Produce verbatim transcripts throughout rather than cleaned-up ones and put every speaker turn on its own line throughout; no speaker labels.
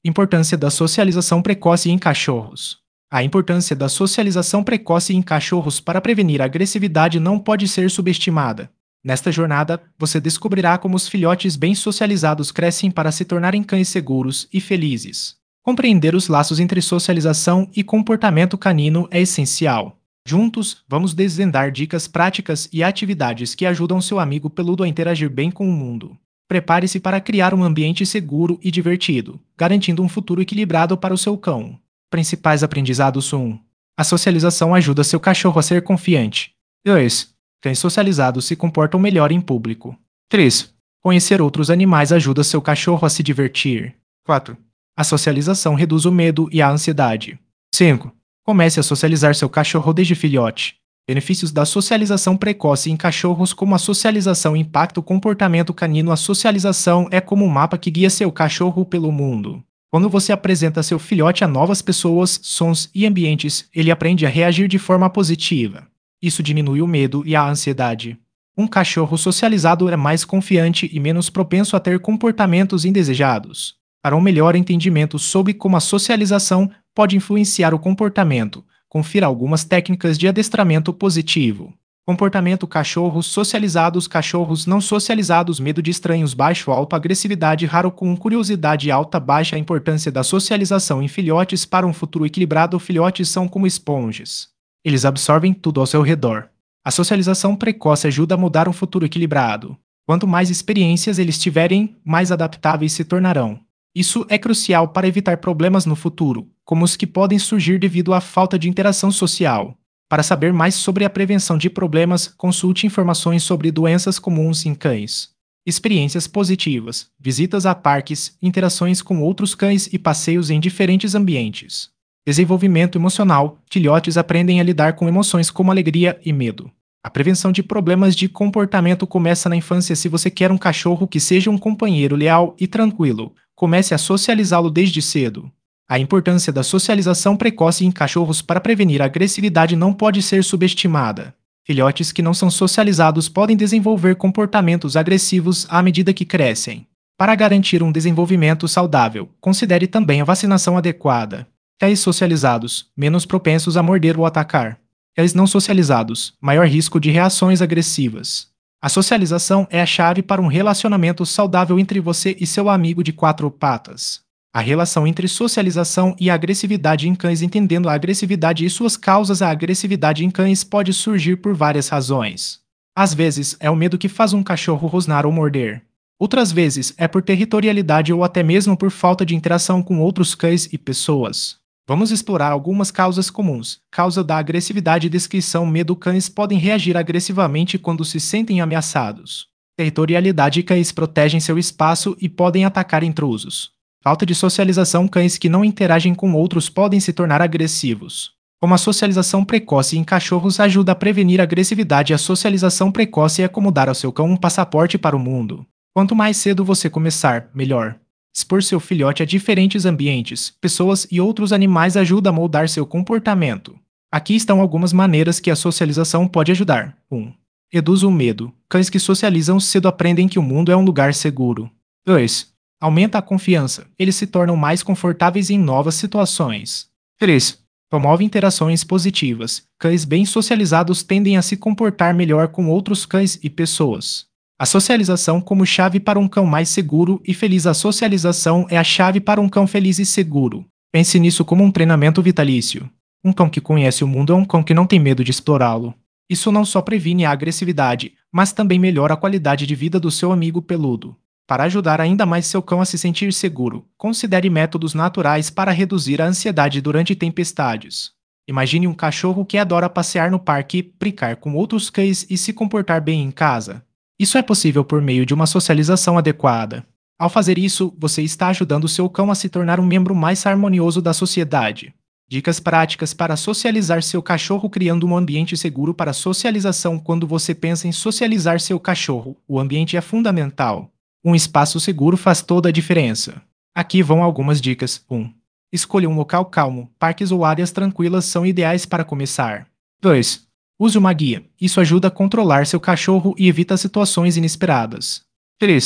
Importância da socialização precoce em cachorros. A importância da socialização precoce em cachorros para prevenir a agressividade não pode ser subestimada. Nesta jornada, você descobrirá como os filhotes bem socializados crescem para se tornarem cães seguros e felizes. Compreender os laços entre socialização e comportamento canino é essencial. Juntos, vamos desvendar dicas práticas e atividades que ajudam seu amigo peludo a interagir bem com o mundo. Prepare-se para criar um ambiente seguro e divertido, garantindo um futuro equilibrado para o seu cão. Principais aprendizados: um. A socialização ajuda seu cachorro a ser confiante. dois. Cães socializados se comportam melhor em público. três. Conhecer outros animais ajuda seu cachorro a se divertir. quatro. A socialização reduz o medo e a ansiedade. cinco. Comece a socializar seu cachorro desde filhote. Benefícios da socialização precoce em cachorros. Como a socialização impacta o comportamento canino. A socialização é como um mapa que guia seu cachorro pelo mundo. Quando você apresenta seu filhote a novas pessoas, sons e ambientes, ele aprende a reagir de forma positiva. Isso diminui o medo e a ansiedade. Um cachorro socializado é mais confiante e menos propenso a ter comportamentos indesejados. Para um melhor entendimento sobre como a socialização pode influenciar o comportamento, confira algumas técnicas de adestramento positivo. Comportamento: cachorros socializados, cachorros não socializados, medo de estranhos, baixo, alto, agressividade, raro, com curiosidade, alta, baixa. A importância da socialização em filhotes para um futuro equilibrado. Filhotes são como esponjas. Eles absorvem tudo ao seu redor. A socialização precoce ajuda a mudar um futuro equilibrado. Quanto mais experiências eles tiverem, mais adaptáveis se tornarão. Isso é crucial para evitar problemas no futuro, como os que podem surgir devido à falta de interação social. Para saber mais sobre a prevenção de problemas, consulte informações sobre doenças comuns em cães. Experiências positivas, visitas a parques, interações com outros cães e passeios em diferentes ambientes. Desenvolvimento emocional: filhotes aprendem a lidar com emoções como alegria e medo. A prevenção de problemas de comportamento começa na infância. Se você quer um cachorro que seja um companheiro leal e tranquilo, comece a socializá-lo desde cedo. A importância da socialização precoce em cachorros para prevenir a agressividade não pode ser subestimada. Filhotes que não são socializados podem desenvolver comportamentos agressivos à medida que crescem. Para garantir um desenvolvimento saudável, considere também a vacinação adequada. Cães socializados, menos propensos a morder ou atacar. Cães não socializados, maior risco de reações agressivas. A socialização é a chave para um relacionamento saudável entre você e seu amigo de quatro patas. A relação entre socialização e agressividade em cães. Entendendo a agressividade e suas causas. A agressividade em cães pode surgir por várias razões. Às vezes, é o medo que faz um cachorro rosnar ou morder. Outras vezes, é por territorialidade ou até mesmo por falta de interação com outros cães e pessoas. Vamos explorar algumas causas comuns. Causa da agressividade. Descrição: medo. Cães podem reagir agressivamente quando se sentem ameaçados. Territorialidade: cães protegem seu espaço e podem atacar intrusos. Falta de socialização: cães que não interagem com outros podem se tornar agressivos. Como a socialização precoce em cachorros ajuda a prevenir a agressividade. A socialização precoce é como dar ao seu cão um passaporte para o mundo. Quanto mais cedo você começar, melhor. Expor seu filhote a diferentes ambientes, pessoas e outros animais ajuda a moldar seu comportamento. Aqui estão algumas maneiras que a socialização pode ajudar. um. Reduz o medo. Cães que socializam cedo aprendem que o mundo é um lugar seguro. dois. Aumenta a confiança. Eles se tornam mais confortáveis em novas situações. três. Promove interações positivas. Cães bem socializados tendem a se comportar melhor com outros cães e pessoas. A socialização como chave para um cão mais seguro e feliz. A socialização é a chave para um cão feliz e seguro. Pense nisso como um treinamento vitalício. Um cão que conhece o mundo é um cão que não tem medo de explorá-lo. Isso não só previne a agressividade, mas também melhora a qualidade de vida do seu amigo peludo. Para ajudar ainda mais seu cão a se sentir seguro, considere métodos naturais para reduzir a ansiedade durante tempestades. Imagine um cachorro que adora passear no parque, brincar com outros cães e se comportar bem em casa. Isso é possível por meio de uma socialização adequada. Ao fazer isso, você está ajudando seu cão a se tornar um membro mais harmonioso da sociedade. Dicas práticas para socializar seu cachorro. Criando um ambiente seguro para socialização. Quando você pensa em socializar seu cachorro, o ambiente é fundamental. Um espaço seguro faz toda a diferença. Aqui vão algumas dicas. um. Escolha um local calmo. Parques ou áreas tranquilas são ideais para começar. dois. Use uma guia. Isso ajuda a controlar seu cachorro e evita situações inesperadas. três.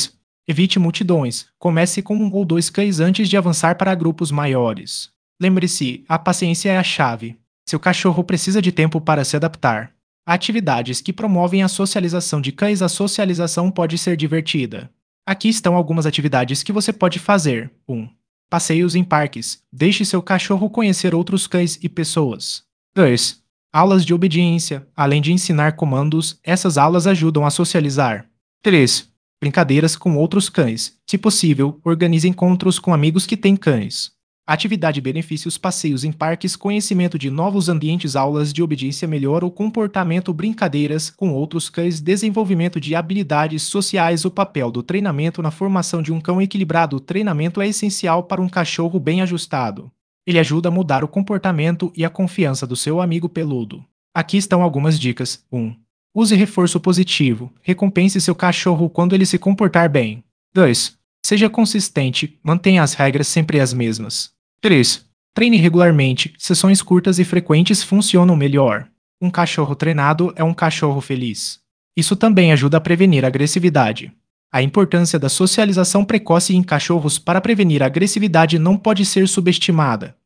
Evite multidões. Comece com um ou dois cães antes de avançar para grupos maiores. Lembre-se, a paciência é a chave. Seu cachorro precisa de tempo para se adaptar. Atividades que promovem a socialização de cães. A socialização pode ser divertida. Aqui estão algumas atividades que você pode fazer. um. Passeios em parques. Deixe seu cachorro conhecer outros cães e pessoas. dois. Aulas de obediência. Além de ensinar comandos, essas aulas ajudam a socializar. três. Brincadeiras com outros cães. Se possível, organize encontros com amigos que têm cães. Atividade benefícios. Passeios em parques. Conhecimento de novos ambientes. Aulas de obediência melhora o comportamento. Brincadeiras com outros cães. Desenvolvimento de habilidades sociais. O papel do treinamento na formação de um cão equilibrado. O treinamento é essencial para um cachorro bem ajustado. Ele ajuda a mudar o comportamento e a confiança do seu amigo peludo. Aqui estão algumas dicas. um. Use reforço positivo. Recompense seu cachorro quando ele se comportar bem. dois. Seja consistente. Mantenha as regras sempre as mesmas. três. Treine regularmente. Sessões curtas e frequentes funcionam melhor. Um cachorro treinado é um cachorro feliz. Isso também ajuda a prevenir a agressividade. A importância da socialização precoce em cachorros para prevenir a agressividade não pode ser subestimada.